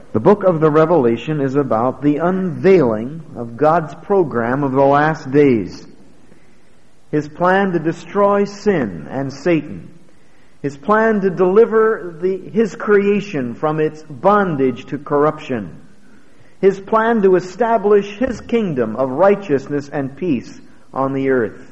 The book of the Revelation is about the unveiling of God's program of the last days. His plan to destroy sin and Satan. His plan to deliver His creation from its bondage to corruption. His plan to establish His kingdom of righteousness and peace on the earth.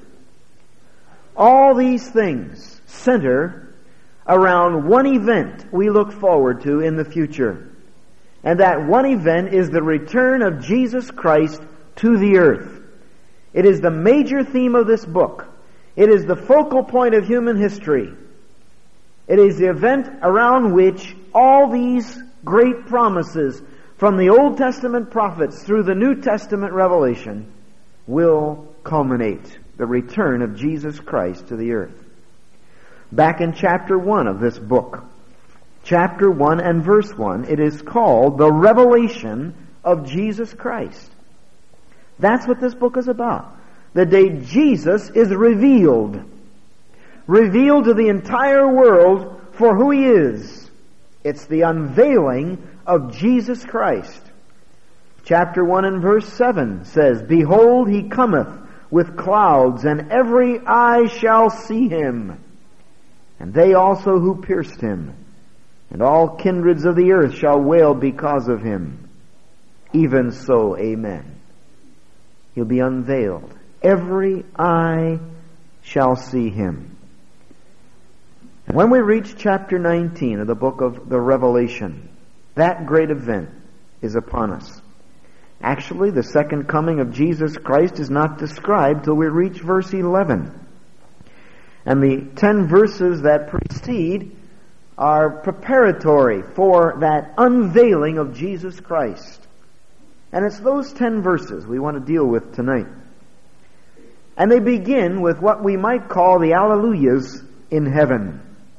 All these things center around one event we look forward to in the future. And that one event is the return of Jesus Christ to the earth. It is the major theme of this book. It is the focal point of human history. It is the event around which all these great promises from the Old Testament prophets through the New Testament revelation will culminate. The return of Jesus Christ to the earth. Back in chapter 1 of this book, chapter 1 and verse 1, it is called the revelation of Jesus Christ. That's what this book is about. The day Jesus is revealed. Revealed to the entire world for who He is. It's the unveiling of Jesus Christ. Chapter 1 and verse 7 says, "Behold, He cometh with clouds, and every eye shall see Him, and they also who pierced Him. And all kindreds of the earth shall wail because of Him. Even so, amen." He'll be unveiled. Every eye shall see Him. And when we reach chapter 19 of the book of the Revelation, that great event is upon us. Actually, the second coming of Jesus Christ is not described till we reach verse 11. And the 10 verses that precede are preparatory for that unveiling of Jesus Christ. And it's those 10 verses we want to deal with tonight. And they begin with what we might call the Alleluias in heaven.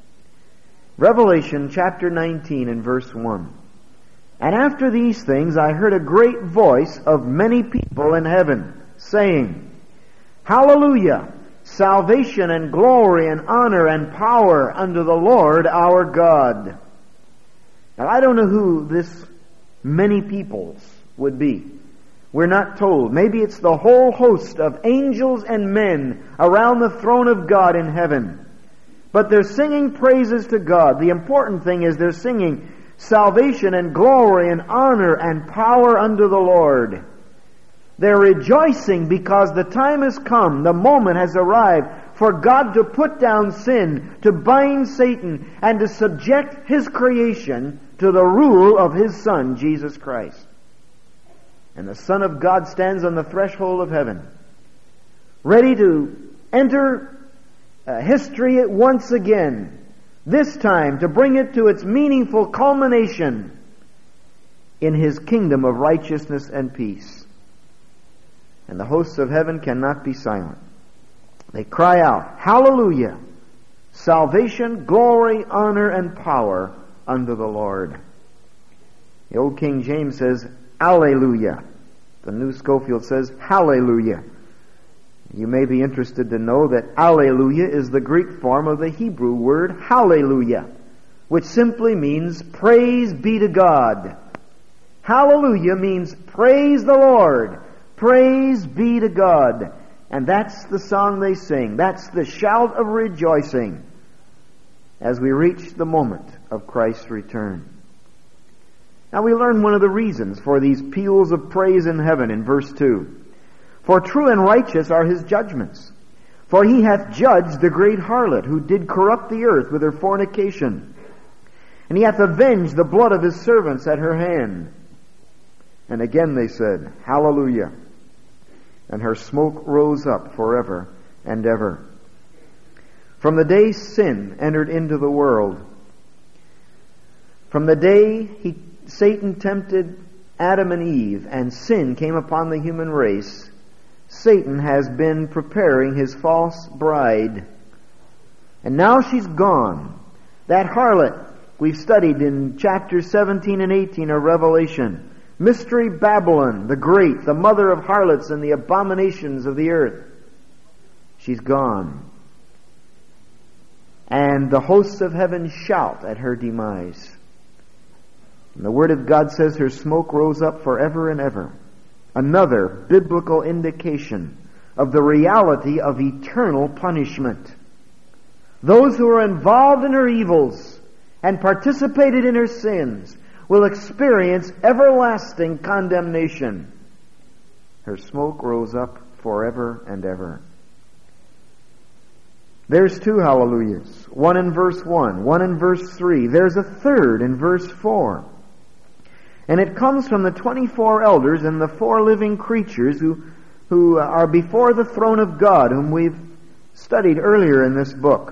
Revelation chapter 19 and verse 1. "And after these things I heard a great voice of many people in heaven, saying, Hallelujah! Salvation and glory and honor and power unto the Lord our God." Now I don't know who this many peoples would be. We're not told. Maybe it's the whole host of angels and men around the throne of God in heaven. But they're singing praises to God. The important thing is they're singing salvation and glory and honor and power unto the Lord. They're rejoicing because the time has come, the moment has arrived for God to put down sin, to bind Satan, and to subject His creation to the rule of His Son, Jesus Christ. And the Son of God stands on the threshold of heaven, ready to enter history once again, this time to bring it to its meaningful culmination in His kingdom of righteousness and peace. And the hosts of heaven cannot be silent. They cry out, Hallelujah! Salvation, glory, honor, and power unto the Lord. The old King James says, Alleluia. The New Schofield says, Hallelujah. You may be interested to know that Alleluia is the Greek form of the Hebrew word Hallelujah, which simply means praise be to God. Hallelujah means praise the Lord. Praise be to God. And that's the song they sing. That's the shout of rejoicing as we reach the moment of Christ's return. Now we learn one of the reasons for these peals of praise in heaven in verse 2. For true and righteous are His judgments. For He hath judged the great harlot, who did corrupt the earth with her fornication. And He hath avenged the blood of His servants at her hand. And again they said, Hallelujah. And her smoke rose up forever and ever. From the day sin entered into the world, from the day Satan tempted Adam and Eve, and sin came upon the human race, Satan has been preparing his false bride. And now she's gone. That harlot we've studied in chapters 17 and 18 of Revelation. Mystery Babylon, the great, the mother of harlots and the abominations of the earth. She's gone. And the hosts of heaven shout at her demise. And the Word of God says her smoke rose up forever and ever. Another biblical indication of the reality of eternal punishment. Those who are involved in her evils and participated in her sins will experience everlasting condemnation. Her smoke rose up forever and ever. There's two hallelujahs. One in verse 1, one in verse 3. There's a third in verse 4. And it comes from the 24 elders and the 4 living creatures who are before the throne of God, whom we've studied earlier in this book.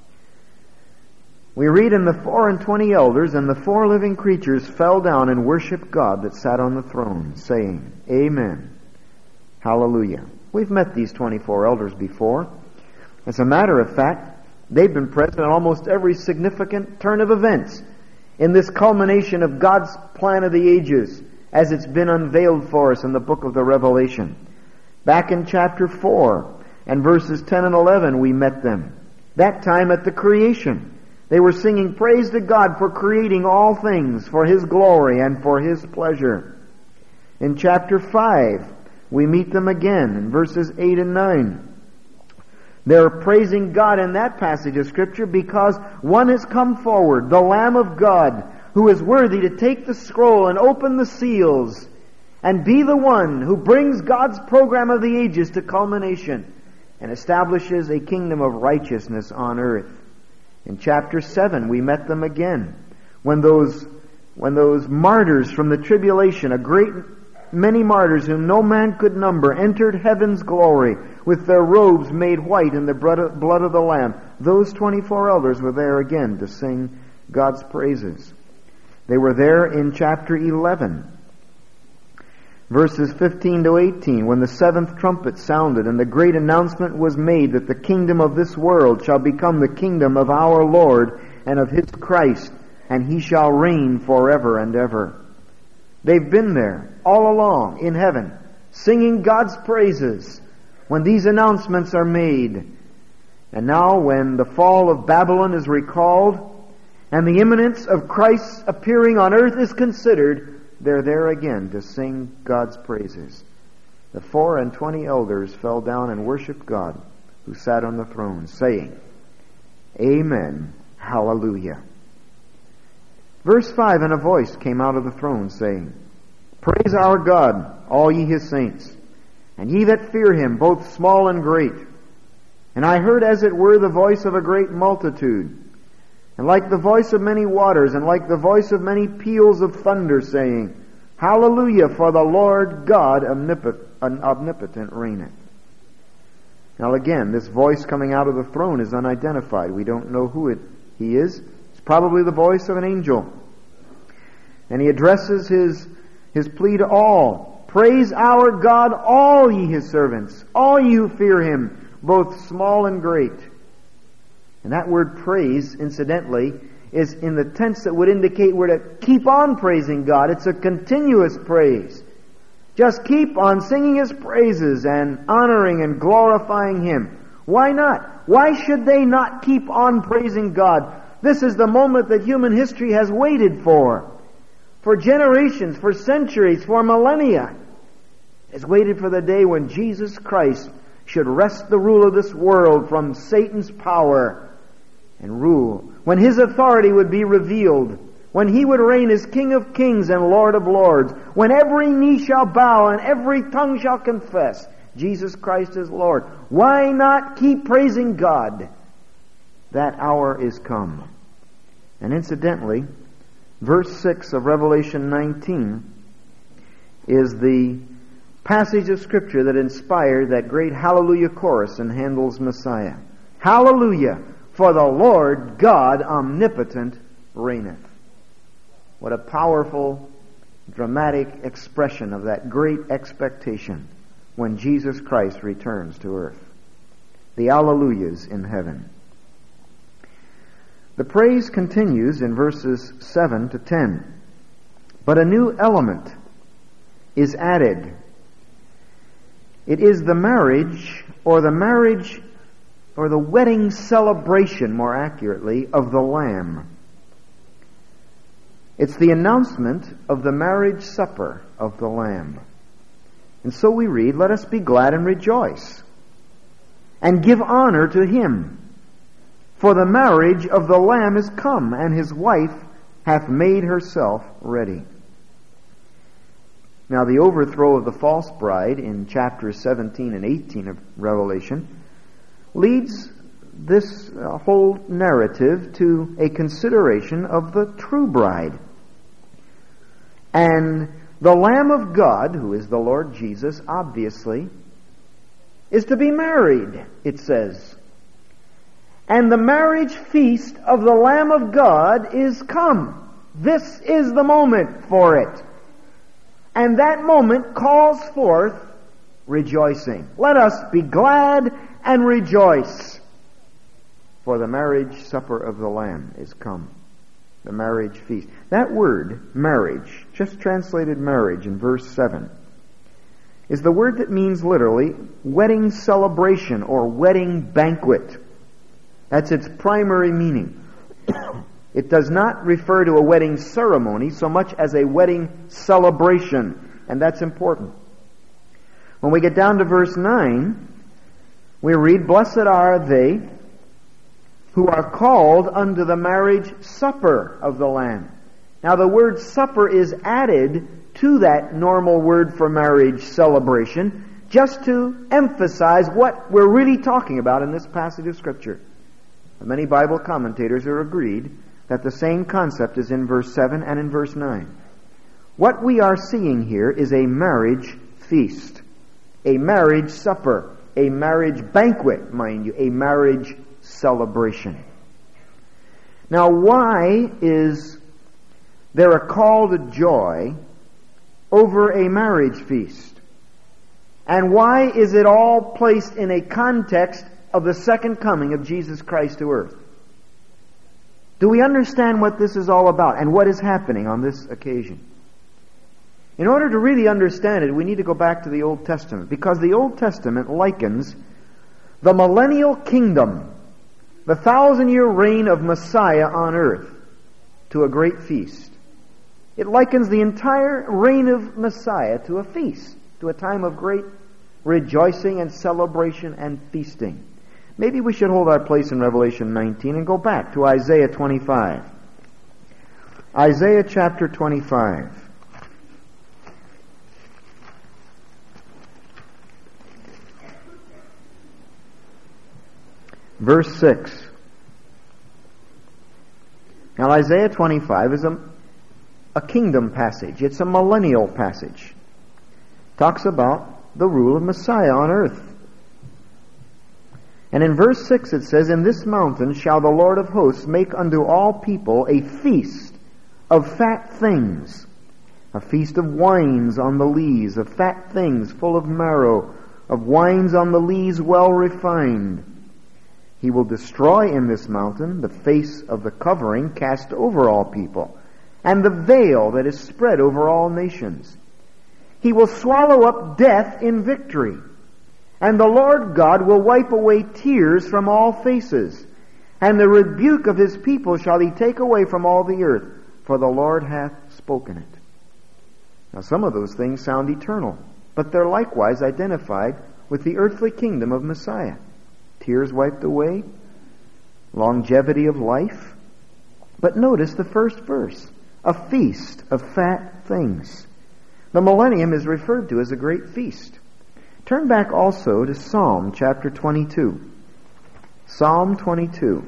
We read, "And the 24 elders and the 4 living creatures fell down and worshiped God that sat on the throne, saying, Amen. Hallelujah." We've met these 24 elders before. As a matter of fact, they've been present at almost every significant turn of events in this culmination of God's plan of the ages as it's been unveiled for us in the book of the Revelation. Back in chapter 4 and verses 10 and 11 we met them. That time at the creation. They were singing praise to God for creating all things for His glory and for His pleasure. In chapter 5 we meet them again in verses 8 and 9. They're praising God in that passage of Scripture because one has come forward, the Lamb of God, who is worthy to take the scroll and open the seals and be the one who brings God's program of the ages to culmination and establishes a kingdom of righteousness on earth. In chapter 7 we met them again when those martyrs from the tribulation, a great many martyrs whom no man could number, entered heaven's glory with their robes made white in the blood of the Lamb. Those 24 elders were there again to sing God's praises. They were there in chapter 11, verses 15 to 18, when the 7th trumpet sounded and the great announcement was made that the kingdom of this world shall become the kingdom of our Lord and of His Christ, and He shall reign forever and ever. They've been there all along in heaven, singing God's praises when these announcements are made. And now when the fall of Babylon is recalled and the imminence of Christ's appearing on earth is considered, they're there again to sing God's praises. The 24 elders fell down and worshiped God who sat on the throne, saying, Amen, Hallelujah. Verse 5, and a voice came out of the throne, saying, Praise our God, all ye His saints, and ye that fear Him, both small and great. And I heard as it were the voice of a great multitude, and like the voice of many waters, and like the voice of many peals of thunder, saying, Hallelujah, for the Lord God omnipotent reigneth. Now again, this voice coming out of the throne is unidentified. We don't know who He is. It's probably the voice of an angel. And He addresses His plea to all. Praise our God, all ye His servants, all ye who fear Him, both small and great. And that word praise, incidentally, is in the tense that would indicate we're to keep on praising God. It's a continuous praise. Just keep on singing His praises and honoring and glorifying Him. Why not? Why should they not keep on praising God? This is the moment that human history has waited for generations, for centuries, for millennia. It's waited for the day when Jesus Christ should wrest the rule of this world from Satan's power and rule. When His authority would be revealed. When He would reign as King of kings and Lord of lords. When every knee shall bow and every tongue shall confess Jesus Christ is Lord. Why not keep praising God? That hour is come. And incidentally, verse 6 of Revelation 19 is the passage of Scripture that inspired that great Hallelujah chorus in Handel's Messiah. Hallelujah, for the Lord God omnipotent reigneth. What a powerful, dramatic expression of that great expectation when Jesus Christ returns to earth. The Alleluias in heaven. The praise continues in verses 7 to 10. But a new element is added. It is the marriage or the wedding celebration, more accurately, of the Lamb. It's the announcement of the marriage supper of the Lamb. And so we read, "Let us be glad and rejoice, and give honor to him. For the marriage of the Lamb is come, and his wife hath made herself ready." Now the overthrow of the false bride in chapters 17 and 18 of Revelation leads this whole narrative to a consideration of the true bride. And the Lamb of God, who is the Lord Jesus, obviously, is to be married, it says. And the marriage feast of the Lamb of God is come. This is the moment for it. And that moment calls forth rejoicing. Let us be glad and rejoice, for the marriage supper of the Lamb is come. The marriage feast. That word, marriage, just translated marriage in verse 7, is the word that means literally wedding celebration or wedding banquet. That's its primary meaning. It does not refer to a wedding ceremony so much as a wedding celebration, and that's important. When we get down to verse 9, we read, "Blessed are they who are called unto the marriage supper of the Lamb." Now the word supper is added to that normal word for marriage celebration just to emphasize what we're really talking about in this passage of Scripture. Many Bible commentators are agreed that the same concept is in verse 7 and in verse 9. What we are seeing here is a marriage feast, a marriage supper, a marriage banquet, mind you, a marriage celebration. Now, why is there a call to joy over a marriage feast? And why is it all placed in a context of the second coming of Jesus Christ to earth? Do we understand what this is all about and what is happening on this occasion? In order to really understand it, we need to go back to the Old Testament, because the Old Testament likens the millennial kingdom, the 1,000-year reign of Messiah on earth, to a great feast. It likens the entire reign of Messiah to a feast, to a time of great rejoicing and celebration and feasting. Maybe we should hold our place in Revelation 19 and go back to Isaiah 25. Isaiah chapter 25. Verse 6. Now Isaiah 25 is a kingdom passage. It's a millennial passage. Talks about the rule of Messiah on earth. And in verse 6 it says, "In this mountain shall the Lord of hosts make unto all people a feast of fat things, a feast of wines on the lees, of fat things full of marrow, of wines on the lees well refined. He will destroy in this mountain the face of the covering cast over all people, and the veil that is spread over all nations. He will swallow up death in victory. And the Lord God will wipe away tears from all faces, and the rebuke of his people shall he take away from all the earth, for the Lord hath spoken it." Now some of those things sound eternal, but they're likewise identified with the earthly kingdom of Messiah. Tears wiped away, longevity of life. But notice the first verse, a feast of fat things. The millennium is referred to as a great feast. Turn back also to Psalm chapter 22. Psalm 22.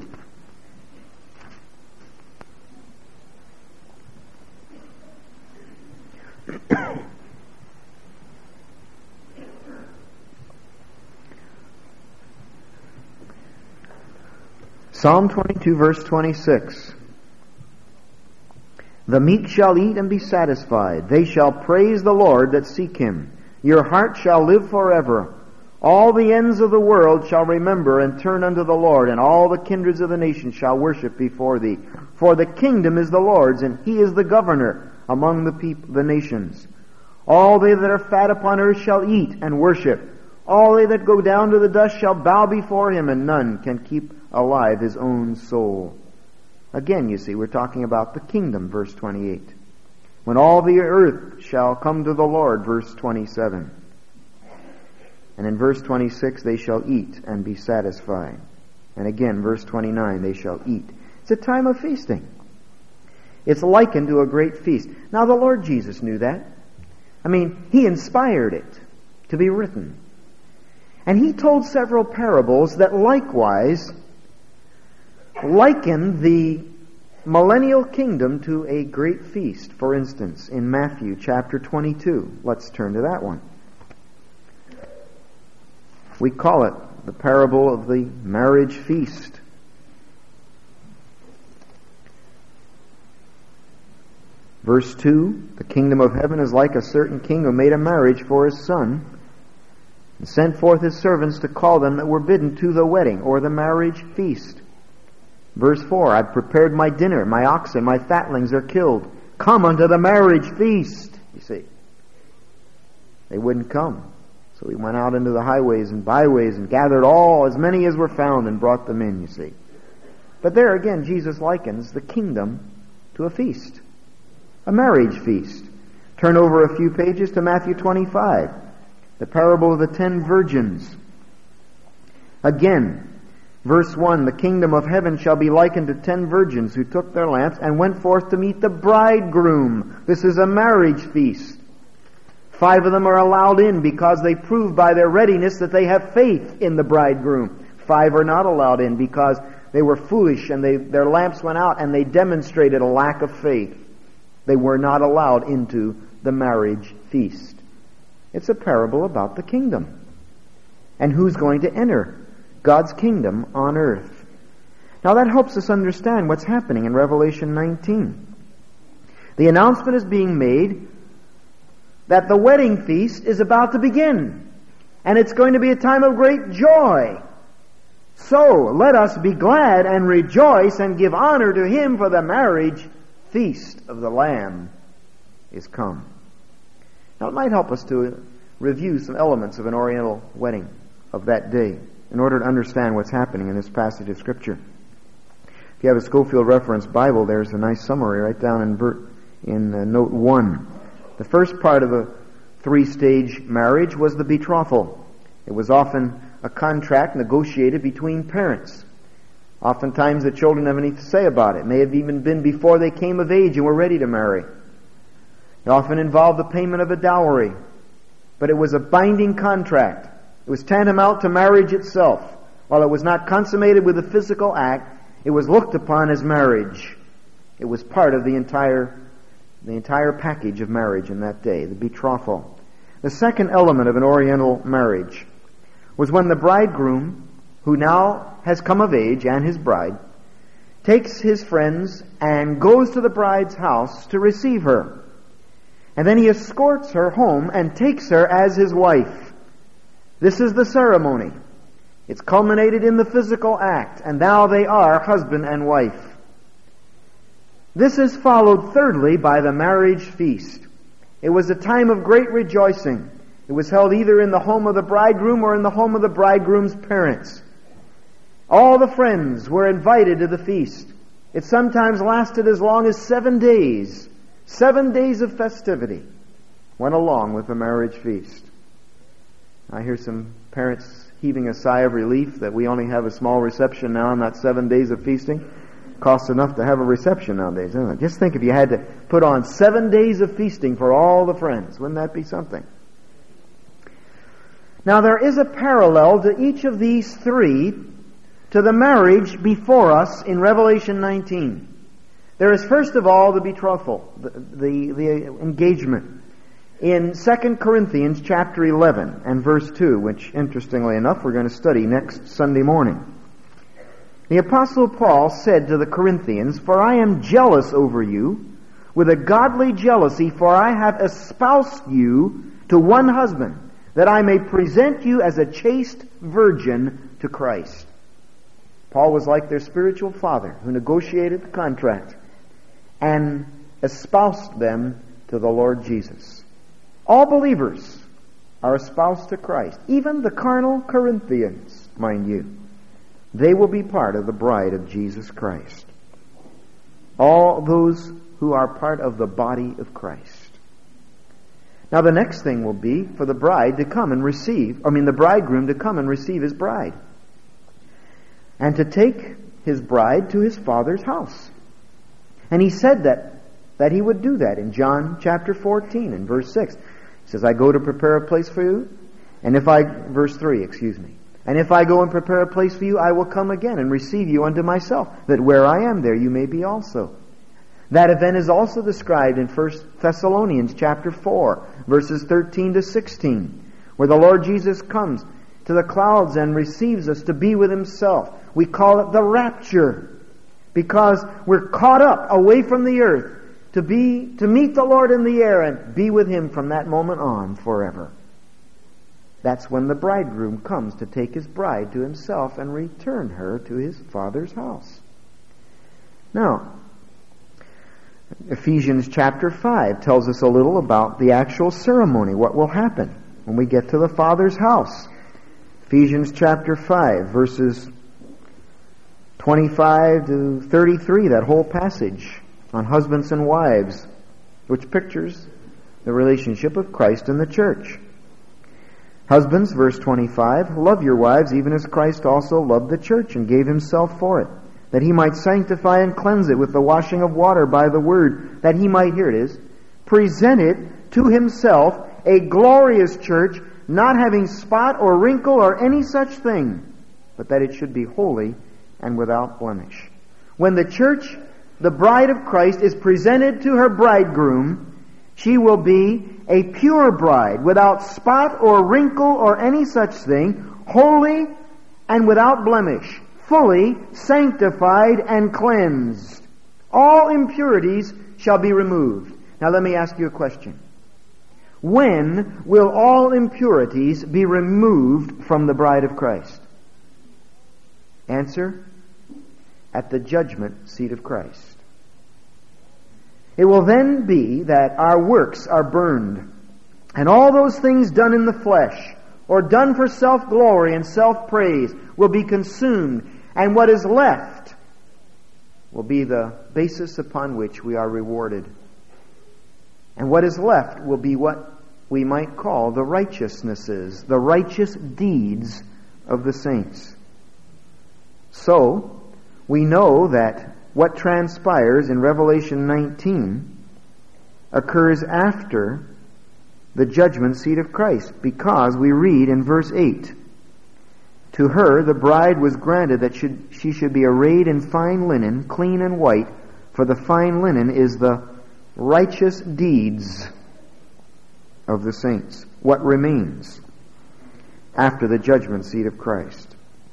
Psalm 22 verse 26. "The meek shall eat and be satisfied. They shall praise the Lord that seek him. Your heart shall live forever. All the ends of the world shall remember and turn unto the Lord, and all the kindreds of the nations shall worship before thee. For the kingdom is the Lord's, and he is the governor among the nations. All they that are fat upon earth shall eat and worship. All they that go down to the dust shall bow before him, and none can keep alive his own soul." Again, you see, we're talking about the kingdom, verse 28. When all the earth shall come to the Lord, verse 27. And in verse 26, they shall eat and be satisfied. And again, verse 29, they shall eat. It's a time of feasting. It's likened to a great feast. Now, the Lord Jesus knew that. I mean, He inspired it to be written. And He told several parables that likewise liken the millennial kingdom to a great feast. For instance, in Matthew chapter 22. Let's turn to that one. We call it the parable of the marriage feast. Verse 2, the kingdom of heaven is like a certain king who made a marriage for his son, and sent forth his servants to call them that were bidden to the wedding, or the marriage feast. Verse 4, I've prepared my dinner, my oxen, my fatlings are killed. Come unto the marriage feast. You see, they wouldn't come. So he went out into the highways and byways and gathered all, as many as were found, and brought them in, you see. But there again, Jesus likens the kingdom to a feast. A marriage feast. Turn over a few pages to Matthew 25. The parable of the 10 virgins. Again, verse 1, the kingdom of heaven shall be likened to 10 virgins who took their lamps and went forth to meet the bridegroom. This is a marriage feast. 5 of them are allowed in because they prove by their readiness that they have faith in the bridegroom. 5 are not allowed in because they were foolish and their lamps went out and they demonstrated a lack of faith. They were not allowed into the marriage feast. It's a parable about the kingdom. And who's going to enter God's kingdom on earth. Now that helps us understand what's happening in Revelation 19. The announcement is being made that the wedding feast is about to begin. And it's going to be a time of great joy. So let us be glad and rejoice and give honor to Him, for the marriage feast of the Lamb is come. Now it might help us to review some elements of an Oriental wedding of that day in order to understand what's happening in this passage of Scripture. If you have a Scofield Reference Bible, there's a nice summary right down in note 1. The first part of the 3-stage marriage was the betrothal. It was often a contract negotiated between parents. Oftentimes the children have anything to say about it. It may have even been before they came of age and were ready to marry. It often involved the payment of a dowry. But it was a binding contract. It was tantamount to marriage itself. While it was not consummated with a physical act, it was looked upon as marriage. It was part of the entire package of marriage in that day, the betrothal. The second element of an Oriental marriage was when the bridegroom, who now has come of age, and his bride, takes his friends and goes to the bride's house to receive her. And then he escorts her home and takes her as his wife. This is the ceremony. It's culminated in the physical act, and now they are husband and wife. This is followed, thirdly, by the marriage feast. It was a time of great rejoicing. It was held either in the home of the bridegroom or in the home of the bridegroom's parents. All the friends were invited to the feast. It sometimes lasted as long as 7 days. 7 days of festivity went along with the marriage feast. I hear some parents heaving a sigh of relief that we only have a small reception now and not 7 days of feasting. Costs enough to have a reception nowadays, doesn't it? Just think if you had to put on 7 days of feasting for all the friends. Wouldn't that be something? Now there is a parallel to each of these three to the marriage before us in Revelation 19. There is first of all the betrothal, the engagement. In 2 Corinthians chapter 11 and verse 2, which interestingly enough we're going to study next Sunday morning. The Apostle Paul said to the Corinthians, "For I am jealous over you with a godly jealousy, for I have espoused you to one husband, that I may present you as a chaste virgin to Christ." Paul was like their spiritual father who negotiated the contract and espoused them to the Lord Jesus. All believers are espoused to Christ, even the carnal Corinthians, mind you. They will be part of the bride of Jesus Christ. All those who are part of the body of Christ. Now the next thing will be for the bridegroom to come and receive his bride. And to take his bride to his Father's house. And he said that he would do that in John chapter 14 and verse 6. He says, I go to prepare a place for you. Verse 3, And if I go and prepare a place for you, I will come again and receive you unto myself, that where I am, there you may be also. That event is also described in 1 Thessalonians chapter 4, verses 13 to 16, where the Lord Jesus comes to the clouds and receives us to be with himself. We call it the rapture, because we're caught up away from the earth to meet the Lord in the air and be with him from that moment on forever. That's when the bridegroom comes to take his bride to himself and return her to his Father's house. Now, Ephesians chapter 5 tells us a little about the actual ceremony, what will happen when we get to the Father's house. Ephesians chapter 5, verses 25 to 33, that whole passage on husbands and wives, which pictures the relationship of Christ and the church. Husbands, verse 25, love your wives even as Christ also loved the church and gave himself for it, that he might sanctify and cleanse it with the washing of water by the word, that he might, here it is, present it to himself a glorious church, not having spot or wrinkle or any such thing, but that it should be holy and without blemish. When the church, the bride of Christ, is presented to her bridegroom, she will be a pure bride, without spot or wrinkle or any such thing, holy and without blemish, fully sanctified and cleansed. All impurities shall be removed. Now let me ask you a question. When will all impurities be removed from the bride of Christ? Answer: at the judgment seat of Christ. It will then be that our works are burned, and all those things done in the flesh, or done for self-glory and self-praise, will be consumed, and what is left will be the basis upon which we are rewarded. And what is left will be what we might call the righteousnesses, the righteous deeds of the saints. So, we know that what transpires in Revelation 19 occurs after the judgment seat of Christ, because we read in verse 8, to her the bride was granted that she should be arrayed in fine linen, clean and white, for the fine linen is the righteous deeds of the saints. What remains after the judgment seat of Christ?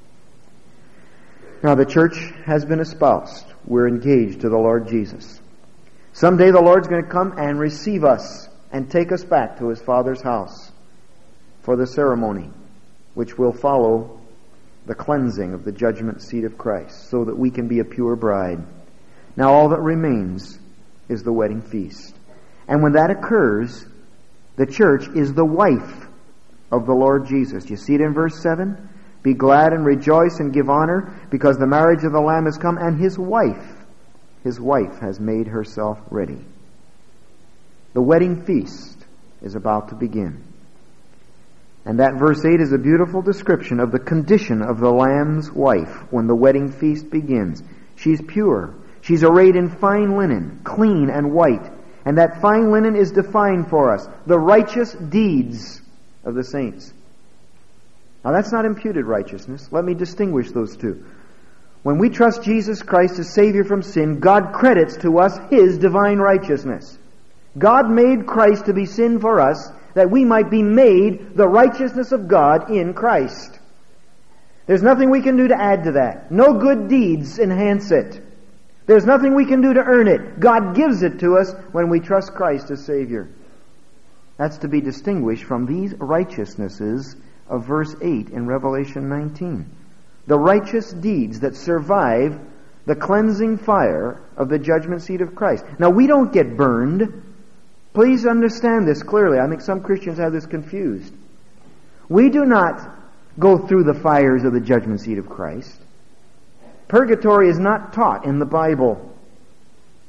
Now the church has been espoused. We're engaged to the Lord Jesus. Someday the Lord's going to come and receive us and take us back to his Father's house for the ceremony which will follow the cleansing of the judgment seat of Christ, so that we can be a pure bride. Now all that remains is the wedding feast. And when that occurs, the church is the wife of the Lord Jesus. You see it in verse 7? Be glad and rejoice and give honor, because the marriage of the Lamb has come, and his wife has made herself ready. The wedding feast is about to begin. And that verse 8 is a beautiful description of the condition of the Lamb's wife when the wedding feast begins. She's pure. She's arrayed in fine linen, clean and white. And that fine linen is defined for us, the righteous deeds of the saints. Now that's not imputed righteousness. Let me distinguish those two. When we trust Jesus Christ as Savior from sin, God credits to us his divine righteousness. God made Christ to be sin for us, that we might be made the righteousness of God in Christ. There's nothing we can do to add to that. No good deeds enhance it. There's nothing we can do to earn it. God gives it to us when we trust Christ as Savior. That's to be distinguished from these righteousnesses of verse 8 in Revelation 19. The righteous deeds that survive the cleansing fire of the judgment seat of Christ. Now, we don't get burned. Please understand this clearly. I think some Christians have this confused. We do not go through the fires of the judgment seat of Christ. Purgatory is not taught in the Bible.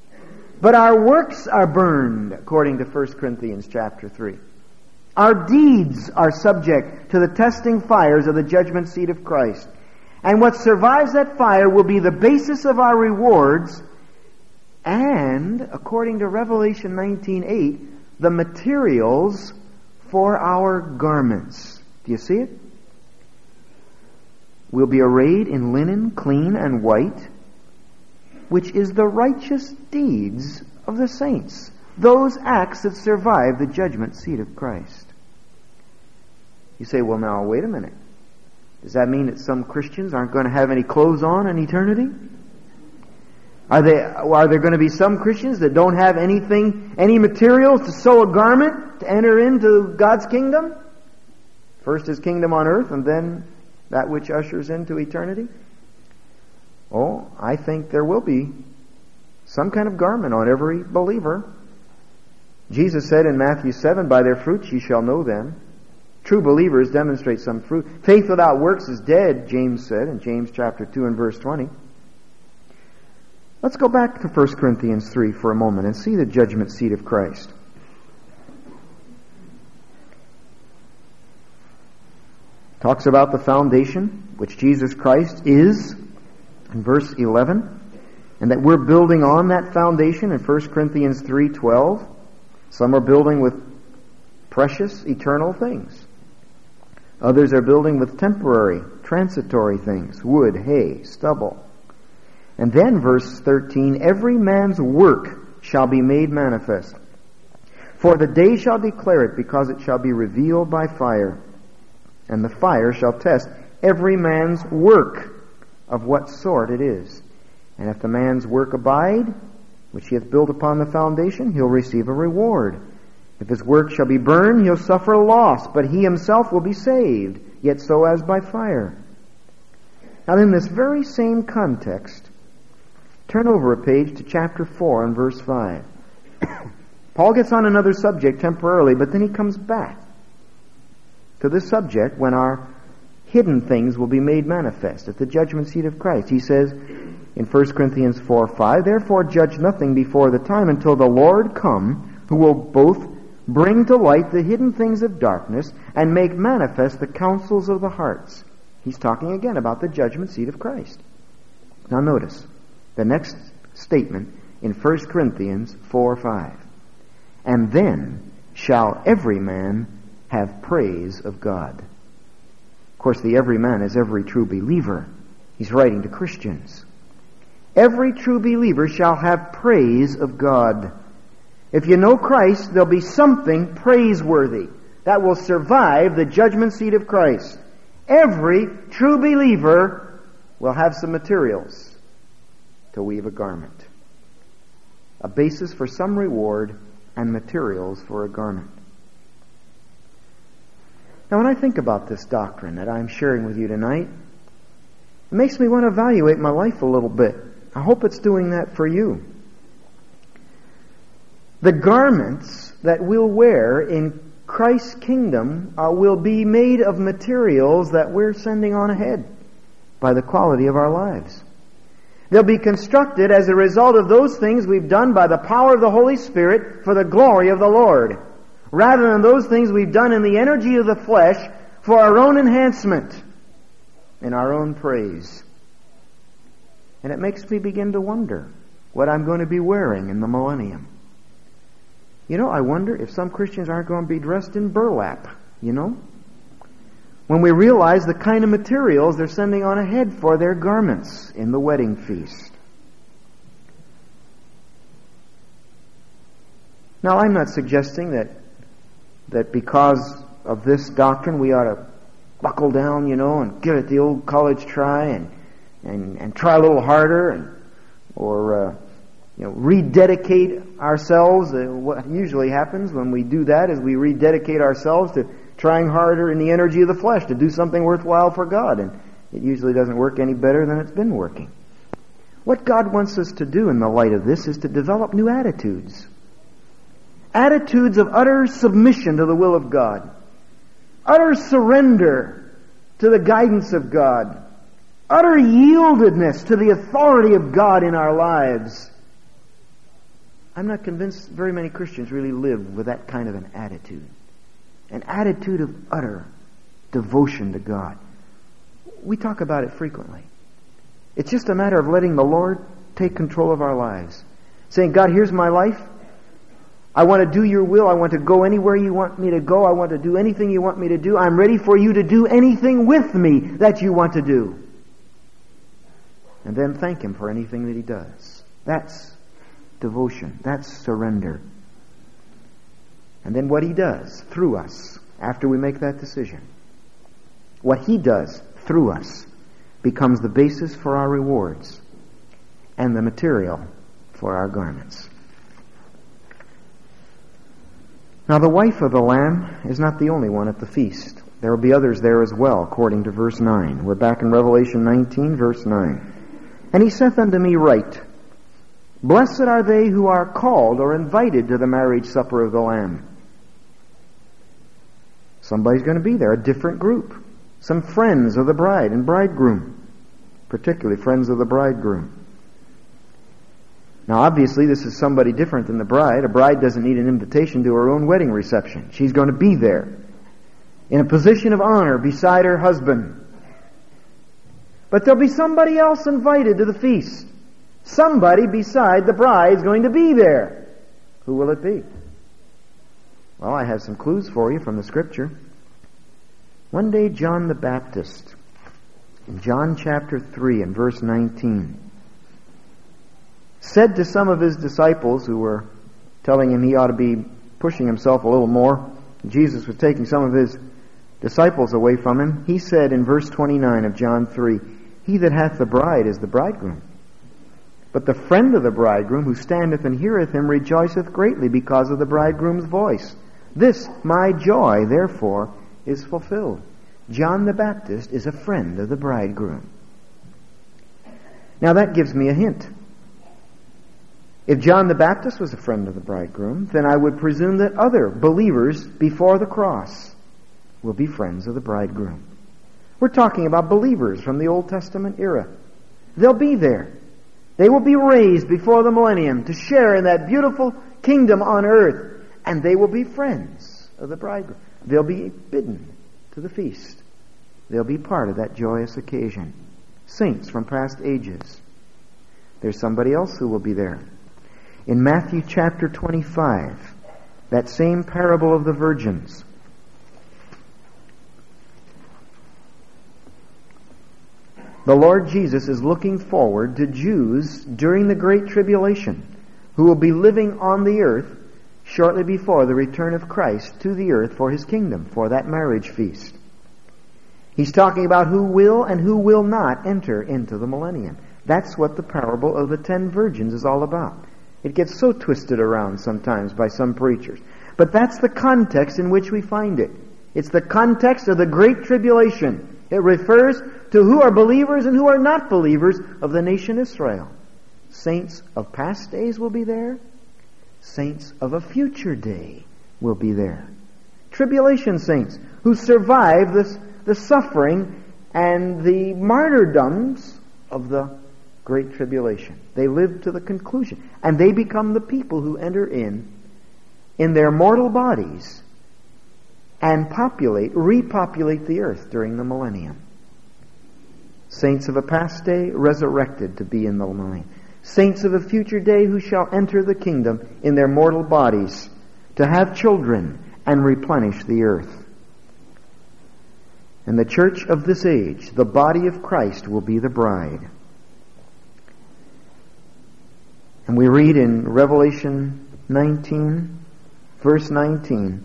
But our works are burned, according to 1 Corinthians chapter 3. Our deeds are subject to the testing fires of the judgment seat of Christ. And what survives that fire will be the basis of our rewards and, according to Revelation 19:8, the materials for our garments. Do you see it? We'll be arrayed in linen, clean and white, which is the righteous deeds of the saints. Those acts that survive the judgment seat of Christ. You say, well, now, wait a minute. Does that mean that some Christians aren't going to have any clothes on in eternity? Are there going to be some Christians that don't have any materials to sew a garment to enter into God's kingdom? First His kingdom on earth and then that which ushers into eternity? Oh, I think there will be some kind of garment on every believer. Jesus said in Matthew 7, by their fruits ye shall know them. True believers demonstrate some fruit. Faith without works is dead, James said in James chapter 2 and verse 20. Let's go back to 1 Corinthians 3 for a moment and see the judgment seat of Christ. Talks about the foundation, which Jesus Christ is, in verse 11, and that we're building on that foundation in 1 Corinthians 3:12. Some are building with precious, eternal things. Others are building with temporary, transitory things, wood, hay, stubble. And then verse 13, every man's work shall be made manifest. For the day shall declare it, because it shall be revealed by fire. And the fire shall test every man's work of what sort it is. And if the man's work abide, which he hath built upon the foundation, he'll receive a reward. If his work shall be burned, he'll suffer loss, but he himself will be saved, yet so as by fire. Now in this very same context, turn over a page to chapter 4 and verse 5. Paul gets on another subject temporarily, but then he comes back to this subject when our hidden things will be made manifest at the judgment seat of Christ. He says in 1 Corinthians 4:5, therefore judge nothing before the time until the Lord come, who will both bring to light the hidden things of darkness and make manifest the counsels of the hearts. He's talking again about the judgment seat of Christ. Now notice the next statement in 1 Corinthians 4:5. And then shall every man have praise of God. Of course, the every man is every true believer. He's writing to Christians. Every true believer shall have praise of God. If you know Christ, there'll be something praiseworthy that will survive the judgment seat of Christ. Every true believer will have some materials to weave a garment. A basis for some reward and materials for a garment. Now, when I think about this doctrine that I'm sharing with you tonight, it makes me want to evaluate my life a little bit. I hope it's doing that for you. The garments that we'll wear in Christ's kingdom will be made of materials that we're sending on ahead by the quality of our lives. They'll be constructed as a result of those things we've done by the power of the Holy Spirit for the glory of the Lord, rather than those things we've done in the energy of the flesh for our own enhancement and our own praise. And it makes me begin to wonder what I'm going to be wearing in the millennium. You know, I wonder if some Christians aren't going to be dressed in burlap, you know? When we realize the kind of materials they're sending on ahead for their garments in the wedding feast. Now, I'm not suggesting that because of this doctrine we ought to buckle down, you know, and give it the old college try and try a little harder or rededicate ourselves. What usually happens when we do that is we rededicate ourselves to trying harder in the energy of the flesh to do something worthwhile for God, and it usually doesn't work any better than it's been working. What God wants us to do in the light of this is to develop new attitudes. Attitudes of utter submission to the will of God. Utter surrender to the guidance of God. Utter yieldedness to the authority of God in our lives. I'm not convinced very many Christians really live with that kind of an attitude of utter devotion to God. We talk about it frequently. It's just a matter of letting the Lord take control of our lives. Saying, God, here's my life. I want to do your will. I want to go anywhere you want me to go. I want to do anything you want me to do. I'm ready for you to do anything with me that you want to do. And then thank Him for anything that He does. That's devotion. That's surrender. And then what He does through us after we make that decision. What He does through us becomes the basis for our rewards and the material for our garments. Now the wife of the Lamb is not the only one at the feast. There will be others there as well, according to verse 9. We're back in Revelation 19, verse 9. And He saith unto me, Write, Blessed are they who are called or invited to the marriage supper of the Lamb. Somebody's going to be there, a different group. Some friends of the bride and bridegroom, particularly friends of the bridegroom. Now obviously this is somebody different than the bride. A bride doesn't need an invitation to her own wedding reception. She's going to be there in a position of honor beside her husband. But there'll be somebody else invited to the feast. Somebody beside the bride is going to be there. Who will it be? Well, I have some clues for you from the Scripture. One day John the Baptist, in John chapter 3 and verse 19, said to some of his disciples who were telling him he ought to be pushing himself a little more. Jesus was taking some of his disciples away from him. He said in verse 29 of John 3, He that hath the bride is the bridegroom. But the friend of the bridegroom, who standeth and heareth him, rejoiceth greatly because of the bridegroom's voice. This my joy, therefore, is fulfilled. John the Baptist is a friend of the bridegroom. Now that gives me a hint. If John the Baptist was a friend of the bridegroom, then I would presume that other believers before the cross will be friends of the bridegroom. We're talking about believers from the Old Testament era. They'll be there. They will be raised before the millennium to share in that beautiful kingdom on earth, and they will be friends of the bridegroom. They'll be bidden to the feast. They'll be part of that joyous occasion. Saints from past ages. There's somebody else who will be there. In Matthew chapter 25, that same parable of the virgins, the Lord Jesus is looking forward to Jews during the Great Tribulation who will be living on the earth shortly before the return of Christ to the earth for His kingdom, for that marriage feast. He's talking about who will and who will not enter into the millennium. That's what the parable of the 10 virgins is all about. It gets so twisted around sometimes by some preachers. But that's the context in which we find it. It's the context of the Great Tribulation. It refers to who are believers and who are not believers of the nation Israel. Saints of past days will be there. Saints of a future day will be there. Tribulation saints who survive the suffering and the martyrdoms of the Great Tribulation. They live to the conclusion. And they become the people who enter in their mortal bodies and repopulate the earth during the millennium. Saints of a past day resurrected to be in the millennium. Saints of a future day who shall enter the kingdom in their mortal bodies to have children and replenish the earth. And the church of this age, the body of Christ, will be the bride. And we read in Revelation 19, verse 19,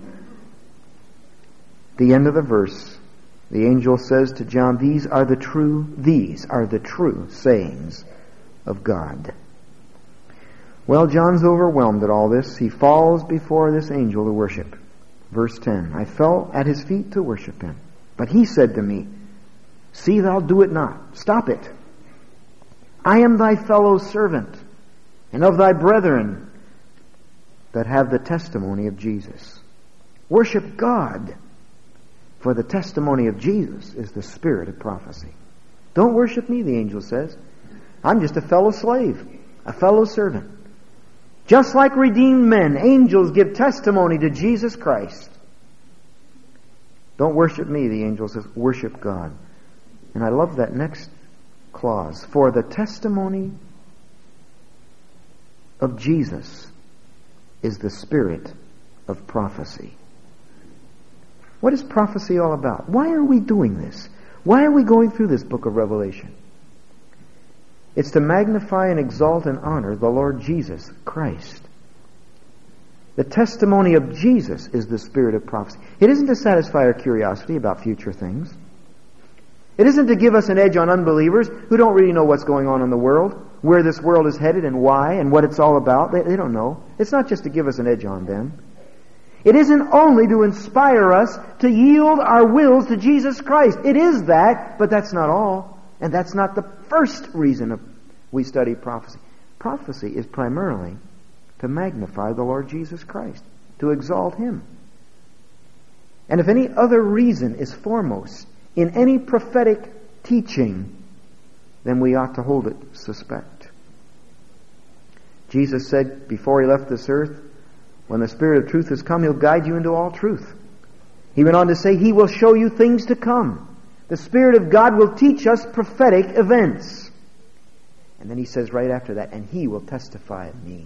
the end of the verse, the angel says to John, These are the true sayings of God. Well, John's overwhelmed at all this. He falls before this angel to worship. Verse 10, I fell at his feet to worship him. But he said to me, See thou do it not. Stop it. I am thy fellow servant, and of thy brethren that have the testimony of Jesus. Worship God, for the testimony of Jesus is the spirit of prophecy. Don't worship me, the angel says. I'm just a fellow slave, a fellow servant. Just like redeemed men, angels give testimony to Jesus Christ. Don't worship me, the angel says, worship God. And I love that next clause. For the testimony of Jesus is the spirit of prophecy. What is prophecy all about? Why are we doing this? Why are we going through this book of Revelation? It's to magnify and exalt and honor the Lord Jesus Christ. The testimony of Jesus is the spirit of prophecy. It isn't to satisfy our curiosity about future things. It isn't to give us an edge on unbelievers who don't really know what's going on in the world, where this world is headed and why and what it's all about. They don't know. It's not just to give us an edge on them. It isn't only to inspire us to yield our wills to Jesus Christ. It is that, but that's not all. And that's not the first reason we study prophecy. Prophecy is primarily to magnify the Lord Jesus Christ, to exalt Him. And if any other reason is foremost in any prophetic teaching, then we ought to hold it suspect. Jesus said before He left this earth, when the Spirit of truth has come, He'll guide you into all truth. He went on to say, He will show you things to come. The Spirit of God will teach us prophetic events. And then He says right after that, and He will testify of me.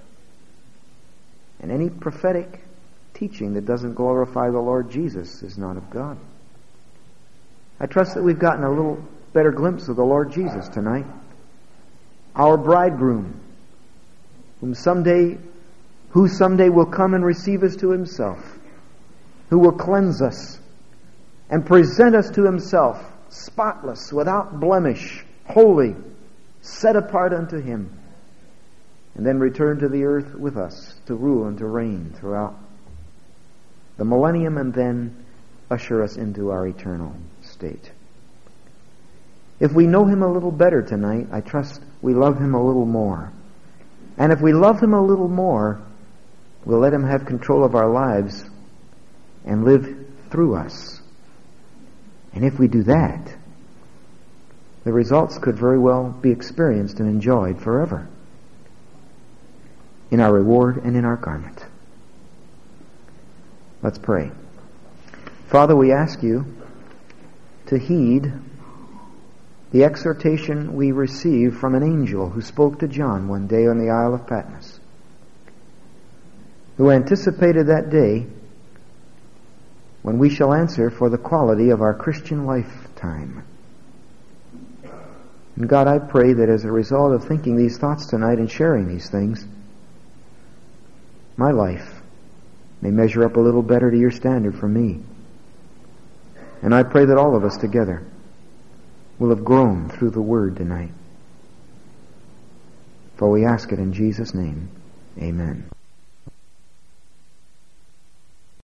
And any prophetic teaching that doesn't glorify the Lord Jesus is not of God. I trust that we've gotten a little better glimpse of the Lord Jesus tonight. Our bridegroom, who someday will come and receive us to Himself, who will cleanse us and present us to Himself, spotless, without blemish, holy, set apart unto Him, and then return to the earth with us to rule and to reign throughout the millennium, and then usher us into our eternal state. If we know Him a little better tonight, I trust we love Him a little more. And if we love Him a little more, we'll let Him have control of our lives and live through us. And if we do that, the results could very well be experienced and enjoyed forever in our reward and in our garment. Let's pray. Father, we ask You to heed the exhortation we received from an angel who spoke to John one day on the Isle of Patmos, who anticipated that day when we shall answer for the quality of our Christian lifetime. And God, I pray that as a result of thinking these thoughts tonight and sharing these things, my life may measure up a little better to Your standard for me. And I pray that all of us together will have grown through the Word tonight. For we ask it in Jesus' name. Amen.